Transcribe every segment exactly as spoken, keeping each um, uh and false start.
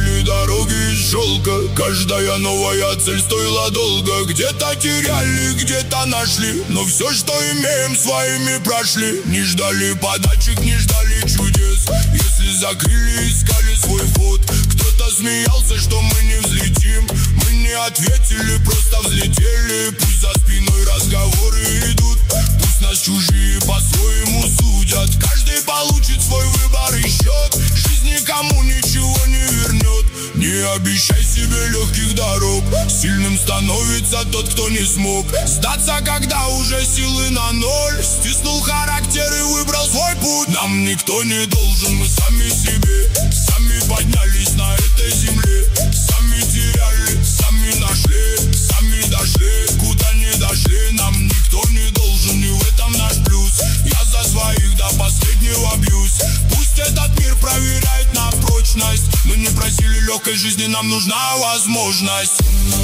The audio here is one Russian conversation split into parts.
были дороги из шелка, каждая новая цель стоила долго. Где-то теряли, где-то нашли, но все, что имеем, своими прошли. Не ждали подачек, не ждали чудес. Если закрыли, искали свой ход. Кто-то смеялся, что мы не взлетим. Мы не ответили, просто взлетели. Пусть за спиной разговоры идут, пусть нас чужие по-своему судят. Каждый получит свой выбор и счет. Жизнь никому ничего не вернет. Не обещай себе легких дорог. Сильным становится тот, кто не смог сдаться, когда уже силы на ноль. Стиснул характер и выбрал свой путь. Нам никто не должен, мы сами себе. Сами поднялись на этой земле. Сами теряли, сами нашли, сами дошли, куда не дошли. Нам никто не должен, и в этом наш плюс. Я за своих до последнего бьюсь. Пусть этот мир проверяет на прочность. Мы не просили легкой жизни, нам нужна возможность.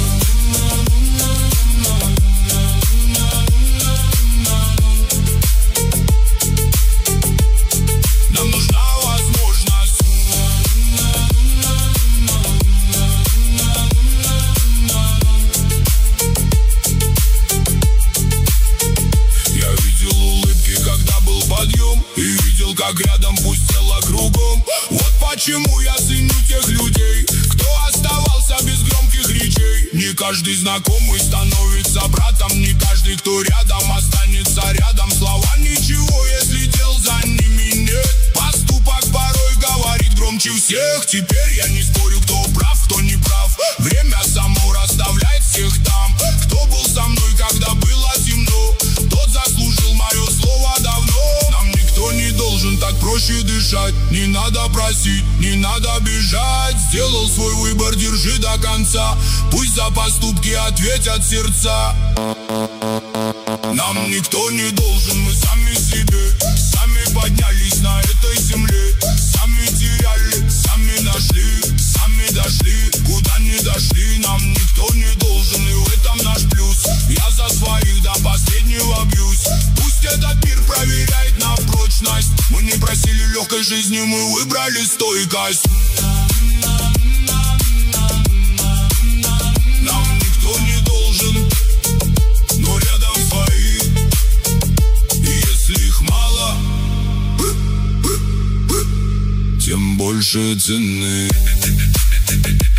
Нам нужна возможность. Я видел улыбки, когда был подъем, и видел, как рядом пустело кругом. Вот почему я ценю тех людей, кто оставался без громких речей. Не каждый знакомый становится братом, не каждый, кто рядом, останется рядом. Слова ничего, если дел за ними нет. Поступок порой говорит громче всех. Теперь я не спорю, кто прав, кто не прав. Время само расставляет всех там. Кто был со мной, когда было темно, тот заслужил мое слово давно. Нам никто не должен, так проще дышать. Не надо просить, не надо бежать. Сделал свой выбор, держи до конца. Пусть за поступки ответят сердца. Нам никто не должен, мы сами себе. Сами поднялись на этой земле. Сами теряли, сами нашли, сами дошли, куда не дошли. Нам никто не должен, и в этом наш плюс. Я за своих до последнего бьюсь. Пусть этот мир проверяет на прочность. Мы не просили легкой жизни, мы выбрали стойкость. Нам никто не должен, но рядом свои. И если их мало, тем больше цены.